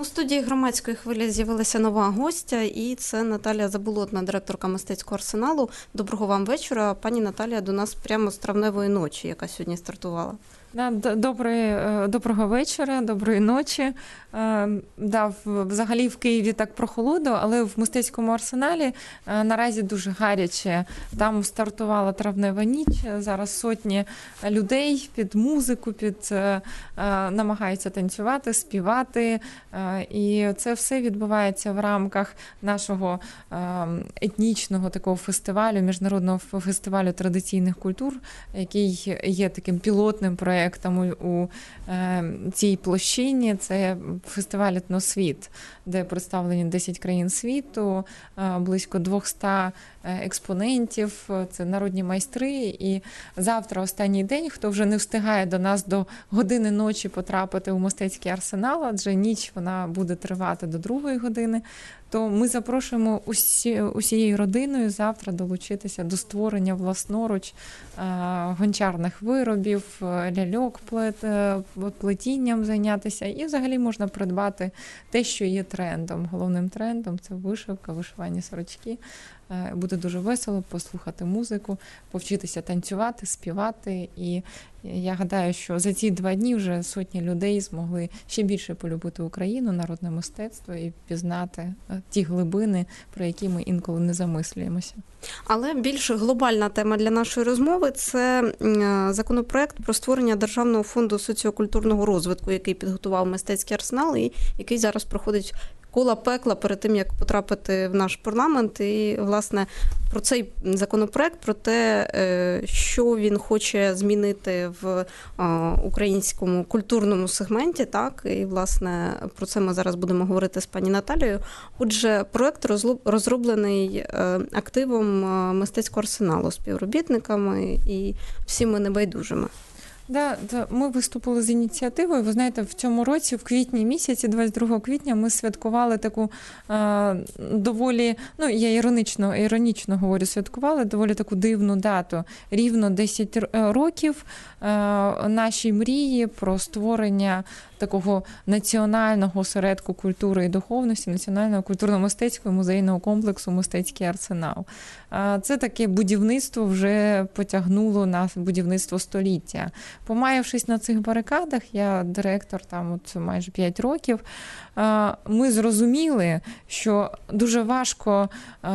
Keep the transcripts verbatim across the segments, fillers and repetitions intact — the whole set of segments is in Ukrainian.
У студії «Громадської хвилі» з'явилася нова гостя, і це Наталія Заболотна, директорка мистецького арсеналу. Доброго вам вечора. Пані Наталія до нас прямо з травневої ночі, яка сьогодні стартувала. Добрий, доброго вечора, доброї ночі. Да, взагалі в Києві так прохолодно, але в мистецькому арсеналі наразі дуже гаряче. Там стартувала травнева ніч, зараз сотні людей під музику, під намагаються танцювати, співати. І це все відбувається в рамках нашого етнічного такого фестивалю, міжнародного фестивалю традиційних культур, який є таким пілотним проєктом у цій площині. Це фестиваль «Етносвіт», де представлені десять країн світу, близько двісті експонентів, це народні майстри. І завтра останній день, хто вже не встигає до нас до години ночі потрапити у мистецький арсенал, адже ніч вона буде тривати до другої години, то ми запрошуємо усі, усією родиною завтра долучитися до створення власноруч гончарних виробів, ляльок, плет, плетінням зайнятися. І взагалі можна придбати те, що є трендом. Головним трендом – це вишивка, вишивані сорочки. Буде дуже весело послухати музику, повчитися танцювати, співати. І я гадаю, що за ці два дні вже сотні людей змогли ще більше полюбити Україну, народне мистецтво і пізнати ті глибини, про які ми інколи не замислюємося. Але більш глобальна тема для нашої розмови – це законопроект про створення Державного фонду соціокультурного розвитку, який підготував мистецький арсенал і який зараз проходить кола пекла перед тим, як потрапити в наш парламент. І, власне, про цей законопроект, про те, що він хоче змінити в українському культурному сегменті, так, і, власне, про це ми зараз будемо говорити з пані Наталією. Отже, проект розроблений активом мистецького арсеналу, співробітниками і всіми небайдужими. Да, да, ми виступили з ініціативою. Ви знаєте, в цьому році, в квітні місяці, двадцять другого квітня, ми святкували таку е, доволі, ну, я іронічно, іронічно говорю, святкували доволі таку дивну дату. Рівно десять років е, нашій мрії про створення такого національного осередку культури і духовності, національного культурно-мистецького музейного комплексу «Мистецький арсенал». Це таке будівництво вже потягнуло на будівництво століття. Помаявшись на цих барикадах, я директор там от майже п'ять років, ми зрозуміли, що дуже важко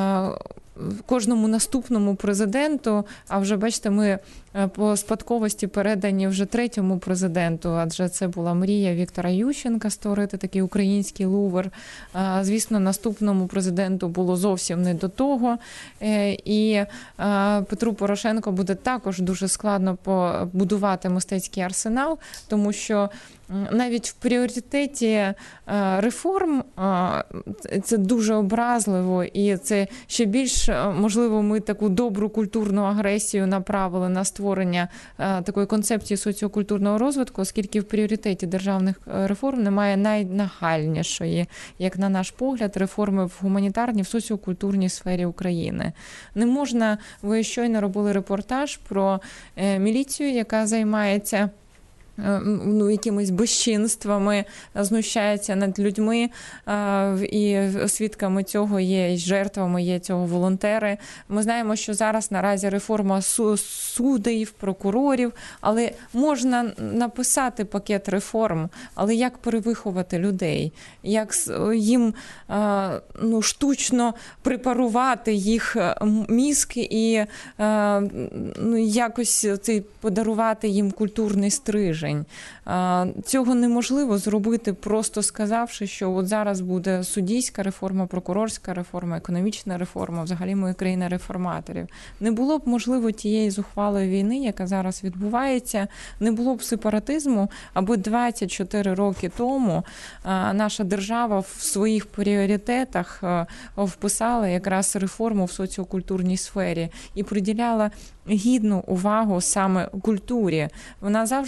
кожному наступному президенту, а вже, бачите, ми по спадковості передані вже третьому президенту, адже це була мрія Віктора Ющенка створити такий український Лувр. Звісно, наступному президенту було зовсім не до того. І Петру Порошенку буде також дуже складно побудувати мистецький арсенал, тому що навіть в пріоритеті реформ це дуже образливо, і це ще більш, можливо, ми таку добру культурну агресію направили на створення такої концепції соціокультурного розвитку, оскільки в пріоритеті державних реформ немає найнагальнішої, як на наш погляд, реформи в гуманітарній, в соціокультурній сфері України. Не можна, ви щойно робили репортаж про міліцію, яка займається ну, якимись безчинствами, знущається над людьми, і свідками цього є, і жертвами є цього волонтери. Ми знаємо, що зараз наразі реформа суддів, прокурорів, але можна написати пакет реформ, але як перевиховати людей, як їм ну, штучно препарувати їх мізк і ну, якось подарувати їм культурний стрижень. Цього неможливо зробити, просто сказавши, що от зараз буде суддівська реформа, прокурорська реформа, економічна реформа, взагалі ми країна реформаторів. Не було б, можливо, тієї зухвалої війни, яка зараз відбувається, не було б сепаратизму, аби двадцять чотири роки тому наша держава в своїх пріоритетах вписала якраз реформу в соціокультурній сфері і приділяла гідну увагу саме культурі. Вона завжди у нас залишилася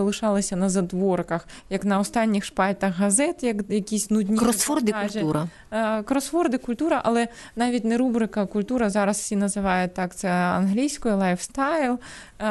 залишалися на задворках, як на останніх шпальтах газет, як якісь нудні Кросворди репортажі. культура. Кросворди культура, але навіть не рубрика культура, зараз всі називають так, це англійською лайфстайл,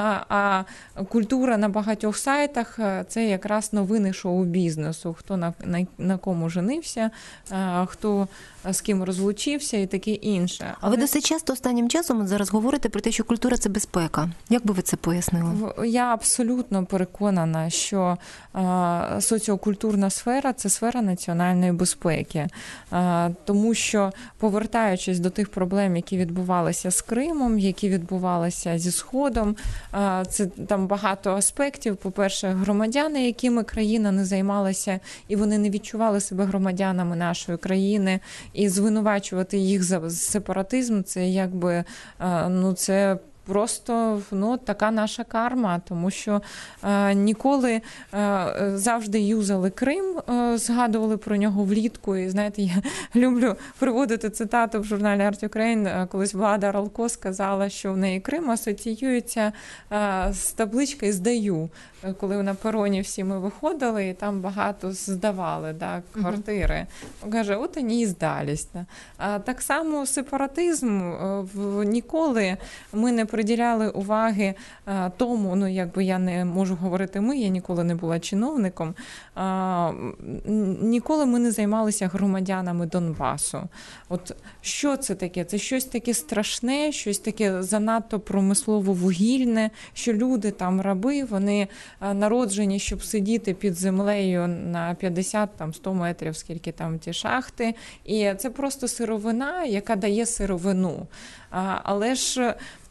а культура на багатьох сайтах – це якраз новини шоу-бізнесу, хто на, на, на кому женився, хто з ким розлучився і таке інше. А ви досить часто останнім часом от зараз говорите про те, що культура – це безпека. Як би ви це пояснили? Я абсолютно переконана, що соціокультурна сфера – це сфера національної безпеки. Тому що, повертаючись до тих проблем, які відбувалися з Кримом, які відбувалися зі Сходом, це там багато аспектів. По-перше, громадяни, якими країна не займалася, і вони не відчували себе громадянами нашої країни, і звинувачувати їх за сепаратизм, це якби, ну, це просто, ну, така наша карма, тому що е, ніколи е, завжди юзали Крим, е, згадували про нього влітку. І, знаєте, я люблю приводити цитату в журналі Art Ukraine. Колись Влада Ралко сказала, що в неї Крим асоціюється е, з табличкою «Здаю». Коли на пероні всі ми виходили, і там багато здавали, да, квартири. Uh-huh. Каже, от вони і здались. Да. А так само сепаратизм, ніколи ми не приділяли уваги тому, ну, якби я не можу говорити ми, я ніколи не була чиновником, а, ніколи ми не займалися громадянами Донбасу. От що це таке? Це щось таке страшне, щось таке занадто промислово-вугільне, що люди там раби, вони народжені, щоб сидіти під землею на п'ятдесят сто метрів, скільки там ті шахти. І це просто сировина, яка дає сировину. Але ж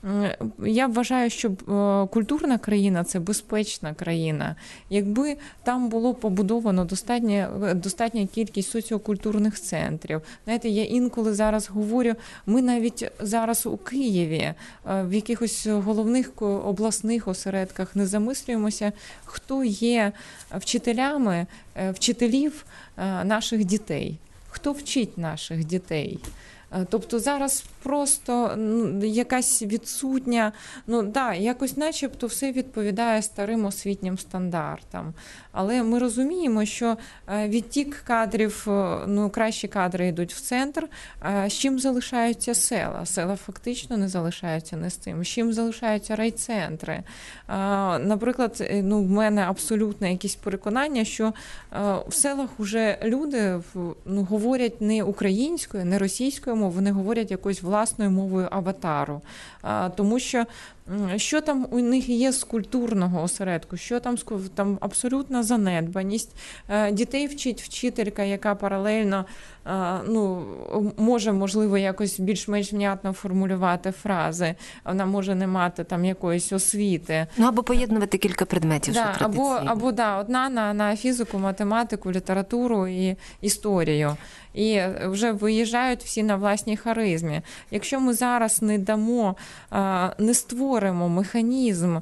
я вважаю, що культурна країна – це безпечна країна. Якби там було побудовано достатня, достатня кількість соціокультурних центрів. Знаєте, я інколи зараз говорю, ми навіть зараз у Києві, в якихось головних обласних осередках не замислюємося, хто є вчителями, вчителів наших дітей, хто вчить наших дітей. Тобто зараз просто, ну, якась відсутня, ну да, якось начебто все відповідає старим освітнім стандартам. Але ми розуміємо, що відтік кадрів, ну, кращі кадри йдуть в центр, з чим залишаються села? Села фактично не залишаються не з цим. З чим залишаються райцентри? Наприклад, ну, в мене абсолютно якісь переконання, що в селах вже люди, ну, говорять не українською, не російською мовою, вони говорять якоюсь власною мовою аватару. Тому що що там у них є з культурного осередку, що там, там абсолютна занедбаність. Дітей вчить вчителька, яка паралельно, ну, може, можливо, якось більш-менш внятно формулювати фрази, вона може не мати там якоїсь освіти. Ну, або поєднувати кілька предметів, да, що або, традиційно. або, да, одна на, на фізику, математику, літературу і історію. І вже виїжджають всі на власній харизмі. Якщо ми зараз не дамо, не створимо механізм,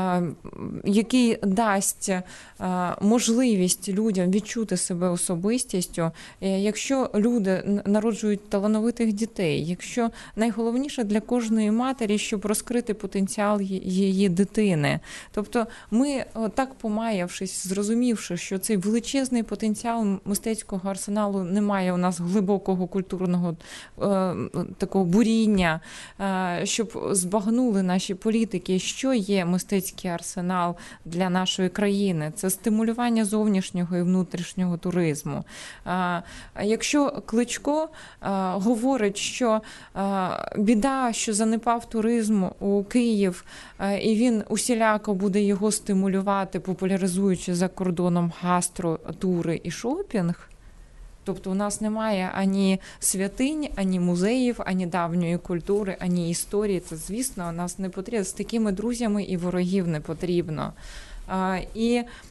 який дасть можливість людям відчути себе особистістю, якщо люди народжують талановитих дітей, якщо найголовніше для кожної матері, щоб розкрити потенціал її дитини. Тобто ми, так помаявшись, зрозумівши, що цей величезний потенціал мистецького арсеналу немає у нас глибокого культурного е, такого буріння, е, щоб збагнули наші політики, що є мистецький арсенал для нашої країни. Це стимулювання зовнішнього і внутрішнього туризму. Е, якщо Кличко е, говорить, що е, біда, що занепав туризм у Київ, е, і він усіляко буде його стимулювати, популяризуючи за кордоном гастро, тури і шопінг, тобто у нас немає ані святинь, ані музеїв, ані давньої культури, ані історії. Це, звісно, у нас не потрібно. З такими друзями і ворогів не потрібно. І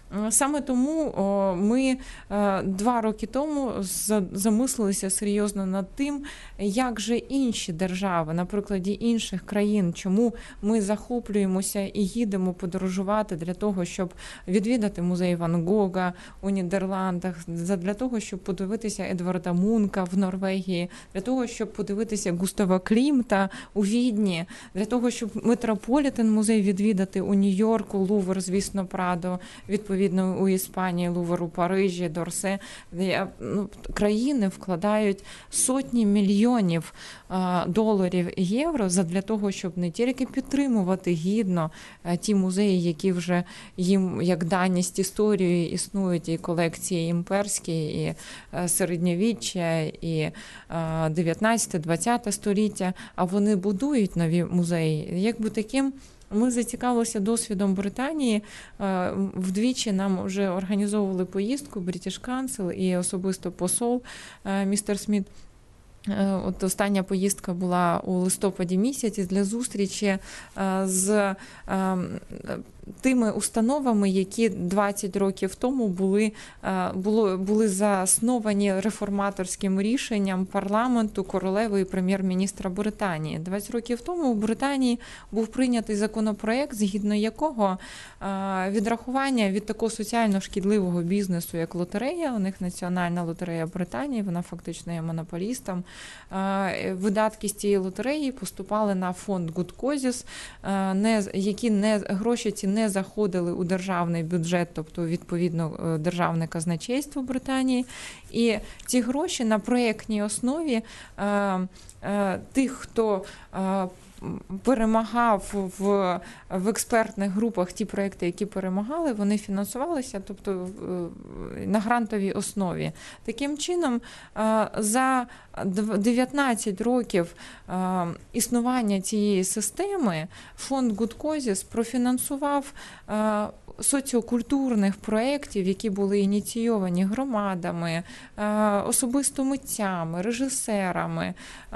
Саме тому ми два роки тому замислилися серйозно над тим, як же інші держави, на прикладі інших країн, чому ми захоплюємося і їдемо подорожувати для того, щоб відвідати музей Ван Гога у Нідерландах, для того, щоб подивитися Едварда Мунка в Норвегії, для того, щоб подивитися Густава Клімта у Відні, для того, щоб Метрополітен музей відвідати у Нью-Йорку, Лувр, звісно, Прадо, відповідно у Іспанії, Лувр у Парижі, Дорсе. Ну, країни вкладають сотні мільйонів доларів і євро для того, щоб не тільки підтримувати гідно ті музеї, які вже їм як даність історії існують, і колекції імперські, і середньовіччя, і дев'ятнадцяте-двадцяте століття, а вони будують нові музеї. Якби таким ми зацікавилися досвідом Британії. Вдвічі нам вже організовували поїздку British Council і особисто посол містер Сміт. От остання поїздка була у листопаді місяці для зустрічі з тими установами, які двадцять років тому були, було, були засновані реформаторським рішенням парламенту, королеви і прем'єр-міністра Британії. двадцять років тому у Британії був прийнятий законопроект, згідно якого відрахування від такого соціально шкідливого бізнесу, як лотерея, у них Національна лотерея Британії, вона фактично є монополістом, видатки з цієї лотереї поступали на фонд Good Causes, не, які не, гроші ці не заходили у державний бюджет, тобто відповідно державне казначейство Британії. І ці гроші на проєктній основі тих, хто перемагав в, в експертних групах ті проекти, які перемагали, вони фінансувалися, тобто на грантовій основі. Таким чином, за дев'ятнадцять років існування цієї системи фонд Good Causes профінансував соціокультурних проєктів, які були ініційовані громадами, особисто митцями, режисерами,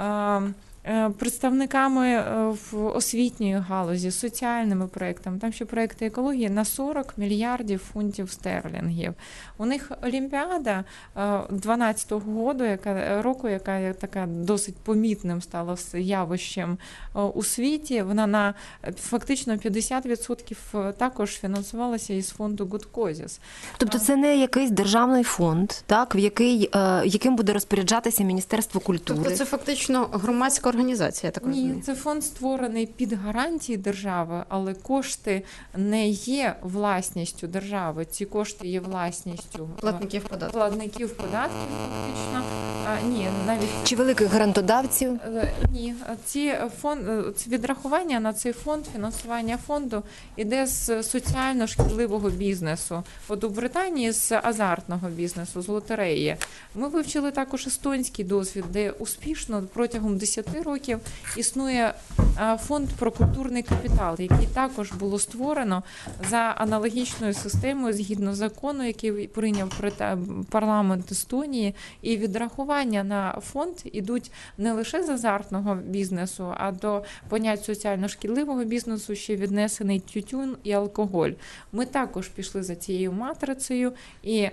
представниками в освітньої галузі, соціальними проєктами, там ще проєкти екології, на сорок мільярдів фунтів стерлінгів. У них Олімпіада дванадцятого року, яка, року, яка є така досить помітним стала явищем у світі, вона на фактично п'ятдесят відсотків також фінансувалася із фонду Good Causes. Тобто це не якийсь державний фонд, так, в який, яким буде розпоряджатися Міністерство культури? Тобто це фактично громадська організація, я так розумію? Ні, це фонд створений під гарантії держави, але кошти не є власністю держави. Ці кошти є власністю платників податків. Платників податків, фактично. А, ні, навіть чи великих грантодавців? Ні, ці фонд, ці відрахування на цей фонд, фінансування фонду іде з соціально шкідливого бізнесу. От у Британії з азартного бізнесу, з лотереї. Ми вивчили також естонський досвід, де успішно протягом десяти років існує фонд про культурний капітал, який також було створено за аналогічною системою згідно закону, який прийняв парламент Естонії, і відрахування на фонд ідуть не лише з азартного бізнесу, а до понять соціально шкідливого бізнесу ще віднесений тютюн і алкоголь. Ми також пішли за цією матрицею і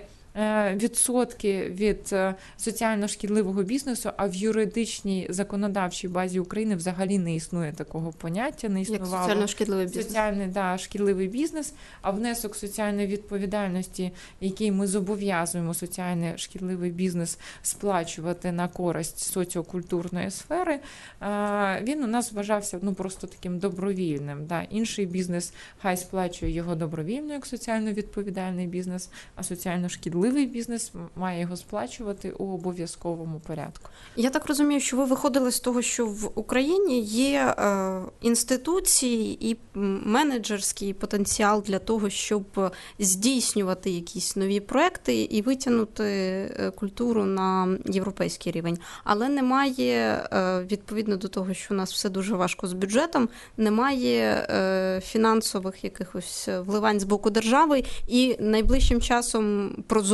відсотки від соціально шкідливого бізнесу, а в юридичній законодавчій базі України взагалі не існує такого поняття, не існувало. Як соціально шкідливий бізнес. Соціальний, да, шкідливий бізнес, а внесок соціальної відповідальності, який ми зобов'язуємо соціальний шкідливий бізнес сплачувати на користь соціокультурної сфери, він у нас вважався ну, просто таким добровільним. Да. Інший бізнес хай сплачує його добровільно, як соціально відповідальний бізнес, а соціально шкідливий бізнес має його сплачувати у обов'язковому порядку. Я так розумію, що ви виходили з того, що в Україні є е, інституції і менеджерський потенціал для того, щоб здійснювати якісь нові проекти і витягнути культуру на європейський рівень. Але немає, е, відповідно до того, що у нас все дуже важко з бюджетом, немає е, фінансових якихось вливань з боку держави, і найближчим часом прозоро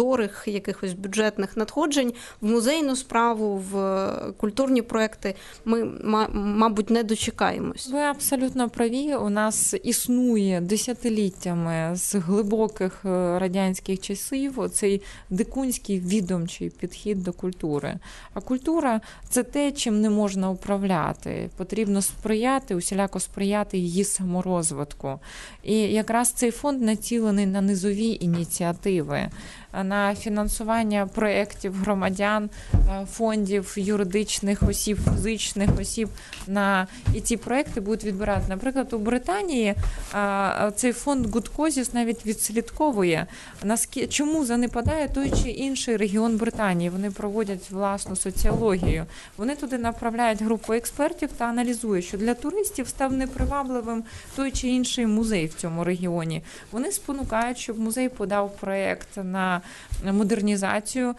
прозорих якихось бюджетних надходжень в музейну справу, в культурні проекти ми, мабуть, не дочекаємось. Ви абсолютно праві. У нас існує десятиліттями з глибоких радянських часів цей дикунський відомчий підхід до культури. А культура – це те, чим не можна управляти. Потрібно сприяти, усіляко сприяти її саморозвитку. І якраз цей фонд націлений на низові ініціативи, на фінансування проєктів громадян, фондів, юридичних осіб, фізичних осіб. На... І ці проєкти будуть відбирати. Наприклад, у Британії цей фонд Good Causes навіть відслідковує, чому занепадає той чи інший регіон Британії. Вони проводять власну соціологію. Вони туди направляють групу експертів та аналізують, що для туристів став непривабливим той чи інший музей в цьому регіоні. Вони спонукають, щоб музей подав проєкт на модернізацію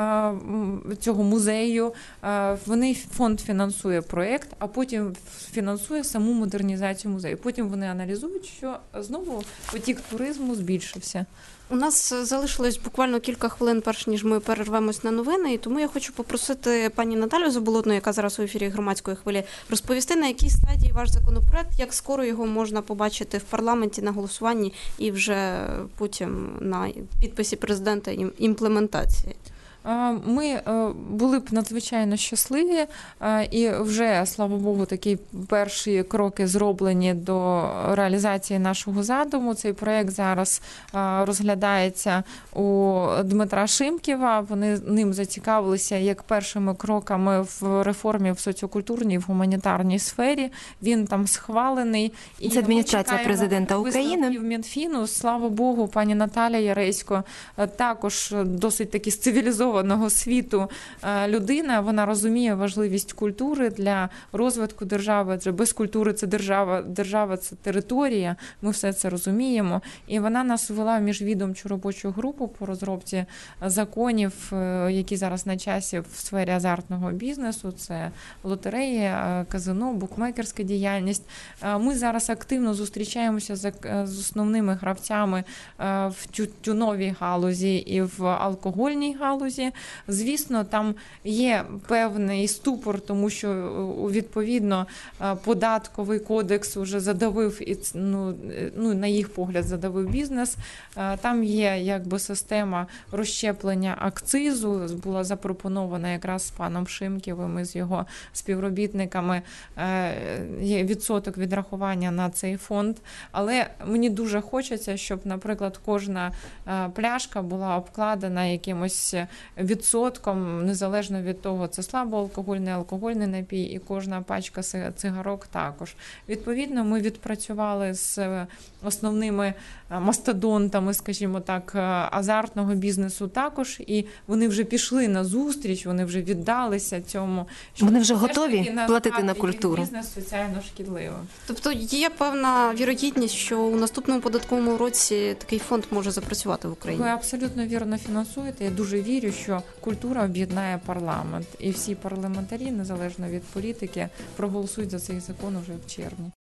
цього музею. Вони, фонд фінансує проєкт, а потім фінансує саму модернізацію музею. Потім вони аналізують, що знову потік туризму збільшився. У нас залишилось буквально кілька хвилин, перш ніж ми перервемось на новини, і тому я хочу попросити пані Наталю Заболотну, яка зараз у ефірі Громадської хвилі, розповісти, на якій стадії ваш законопроект, як скоро його можна побачити в парламенті на голосуванні і вже потім на підписі президента і імплементації. Ми були б надзвичайно щасливі, і вже, слава Богу, такі перші кроки зроблені до реалізації нашого задуму. Цей проєкт зараз розглядається у Дмитра Шимківа. Вони ним зацікавилися як першими кроками в реформі в соціокультурній і в гуманітарній сфері. Він там схвалений. Це адміністрація президента України. В Мінфіну, слава Богу, пані Наталя Яресько також досить таки з цивілізованого світу людина, вона розуміє важливість культури для розвитку держави, адже без культури це держава, держава це територія, ми все це розуміємо. І вона нас ввела в міжвідомчу робочу групу по розробці законів, які зараз на часі в сфері азартного бізнесу, це лотереї, казино, букмекерська діяльність. Ми зараз активно зустрічаємося з основними гравцями в тютюновій галузі і в алкогольній галузі. Звісно, там є певний ступор, тому що, відповідно, податковий кодекс вже задавив, ну, ну, на їх погляд, задавив бізнес. Там є, якби, система розщеплення акцизу, була запропонована якраз з паном Шимківим і з його співробітниками, є відсоток відрахування на цей фонд. Але мені дуже хочеться, щоб, наприклад, кожна пляшка була обкладена якимось відсотком, незалежно від того, це слабоалкогольний, алкогольний напій, і кожна пачка цигарок також. Відповідно, ми відпрацювали з основними мастодонтами, скажімо так, азартного бізнесу також, і вони вже пішли на зустріч, вони вже віддалися цьому. Вони вже готові платити на культуру. Бізнес соціально шкідливо. Тобто є певна вірогідність, що у наступному податковому році такий фонд може запрацювати в Україні? Ви абсолютно вірно фінансуєте. Я дуже вірю, що культура об'єднає парламент. І всі парламентарі, незалежно від політики, проголосують за цей закон уже в червні.